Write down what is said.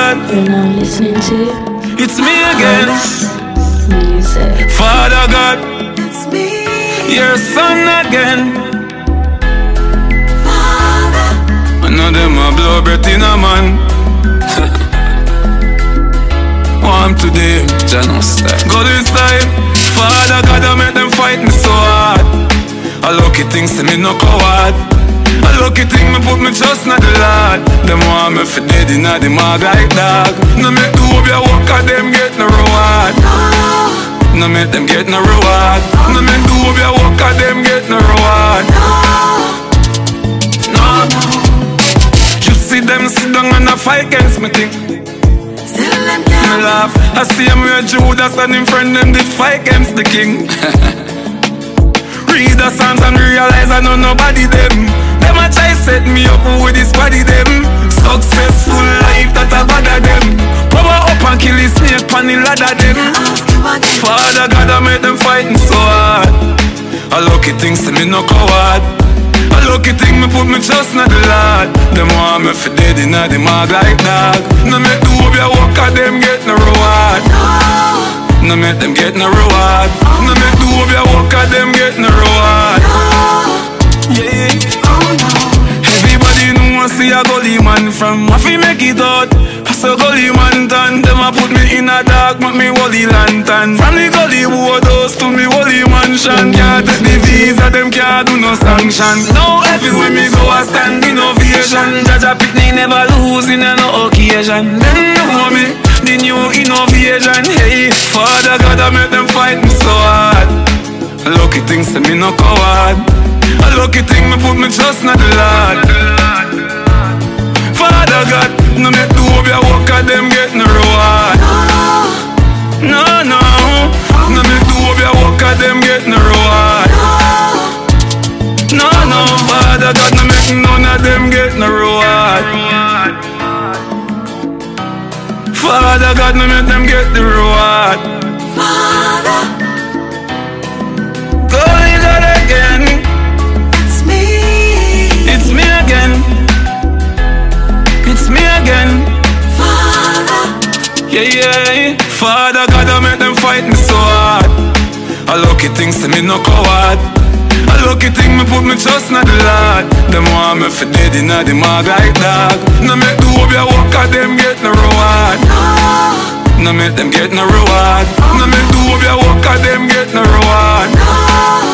God. You're now listening to It's me again. Music. Father God, It's me, your son again. Father. I know them a blow breath in a man. Want today, Jano style. Go this time. Father God, I make them fight me so hard. A lucky thing say me no coward. A lucky thing me put me trust in the Lord. Them want me for dead inna the mag like dog. No make the hope you walk at them get no reward. No make them get no reward. No make the hope you walk at them get no reward. No. You see them sit down and a fight against me thing. Still them Me can't laugh. I see him with Judas and him friend them did fight against the king. Read the Psalms and realize I know nobody them. Them a try set me up with this body them. Successful life that a bother them. Power up and kill the snake on the ladder them. ask you again. Father God, I make them fighting so hard. A lucky thing say me no coward. A lucky thing me put me trust in the Lord. Them want me for dead inna the mag like dog. No make the hope you walk at them get no reward. No make them get no reward. No make the hope you walk at them get no reward. Yeah. Everybody know I see a gully man from Waffy make it out. I saw gully man done. Them a put me in a dark, make me holy lantern. From the gully boathouse to me holy mansion. Can't take the visa, them can't do no sanction. Now everywhere me go I stand innovation. Jaja Pitney never lose in no occasion. Them know me, the new innovation. Hey, Father God, I make them fight me so hard. Lucky things say me no coward. A lucky thing me put me trust in the Lord. Father God, no make the hope you walk at them get no reward. No, no, no make the hope you walk at them get no reward. No, no, Father God, no make none of them get no reward. Father God, no make them get the reward. Father, Go God again. it's me. It's me again. It's me again. Father, Yeah, yeah. Father God, I make them fight me so hard. A lucky thing say me no coward. A lucky thing me put me trust in the Lord. Them want me for dead inna the mag like dog. No make the hope you walk at them get no reward. No make them get no reward. No make the hope you walk at them get no reward.